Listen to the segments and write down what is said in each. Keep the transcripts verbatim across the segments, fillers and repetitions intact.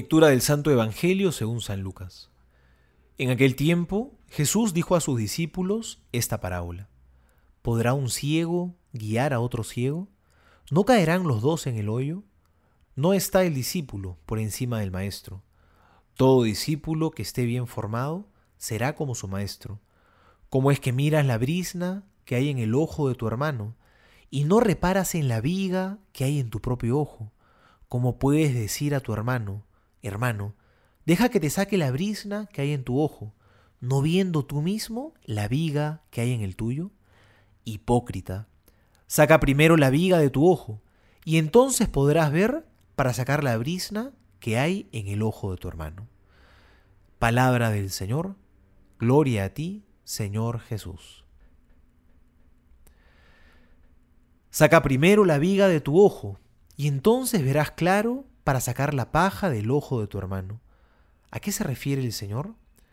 Lectura del Santo Evangelio según San Lucas. En aquel tiempo, Jesús dijo a sus discípulos esta parábola. ¿Podrá un ciego guiar a otro ciego? ¿No caerán los dos en el hoyo? No está el discípulo por encima del maestro. Todo discípulo que esté bien formado será como su maestro. ¿Cómo es que miras la brizna que hay en el ojo de tu hermano y no reparas en la viga que hay en tu propio ojo? ¿Cómo puedes decir a tu hermano, hermano, deja que te saque la brizna que hay en tu ojo, no viendo tú mismo la viga que hay en el tuyo? Hipócrita, saca primero la viga de tu ojo, y entonces podrás ver para sacar la brizna que hay en el ojo de tu hermano. Palabra del Señor, gloria a ti, Señor Jesús. Saca primero la viga de tu ojo, y entonces verás claro para sacar la paja del ojo de tu hermano. ¿A qué se refiere el Señor?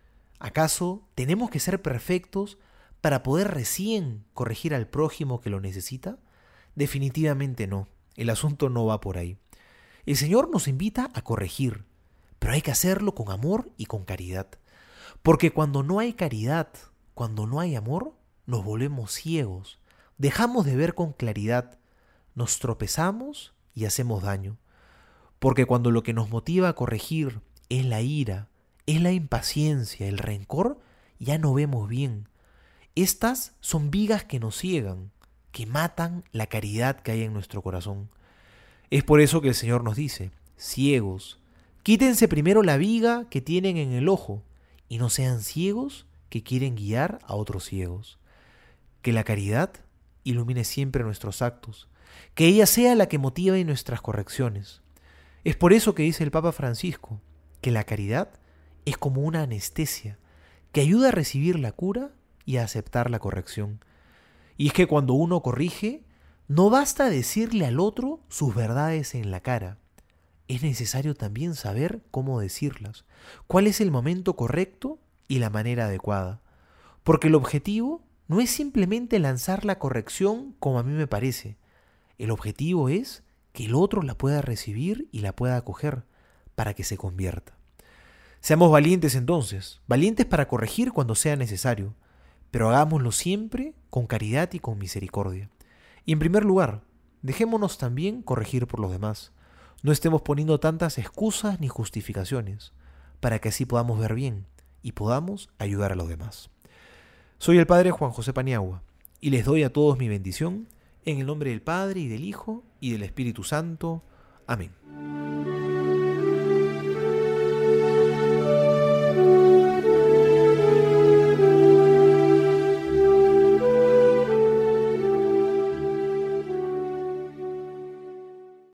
¿Acaso tenemos que ser perfectos para poder recién corregir al prójimo que lo necesita? Definitivamente no. El asunto no va por ahí. El Señor nos invita a corregir, pero hay que hacerlo con amor y con caridad. Porque cuando no hay caridad, cuando no hay amor, nos volvemos ciegos, dejamos de ver con claridad, nos tropezamos y hacemos daño. Porque cuando lo que nos motiva a corregir es la ira, es la impaciencia, el rencor, ya no vemos bien. Estas son vigas que nos ciegan, que matan la caridad que hay en nuestro corazón. Es por eso que el Señor nos dice, ciegos, quítense primero la viga que tienen en el ojo y no sean ciegos que quieren guiar a otros ciegos. Que la caridad ilumine siempre nuestros actos, que ella sea la que motive nuestras correcciones. Es por eso que dice el Papa Francisco, que la caridad es como una anestesia que ayuda a recibir la cura y a aceptar la corrección. Y es que cuando uno corrige, no basta decirle al otro sus verdades en la cara. Es necesario también saber cómo decirlas, cuál es el momento correcto y la manera adecuada. Porque el objetivo no es simplemente lanzar la corrección como a mí me parece. El objetivo es que el otro la pueda recibir y la pueda acoger para que se convierta. Seamos valientes entonces, valientes para corregir cuando sea necesario, pero hagámoslo siempre con caridad y con misericordia. Y en primer lugar, dejémonos también corregir por los demás. No estemos poniendo tantas excusas ni justificaciones, para que así podamos ver bien y podamos ayudar a los demás. Soy el Padre Juan José Paniagua y les doy a todos mi bendición en el nombre del Padre y del Hijo y del Espíritu Santo. Amén.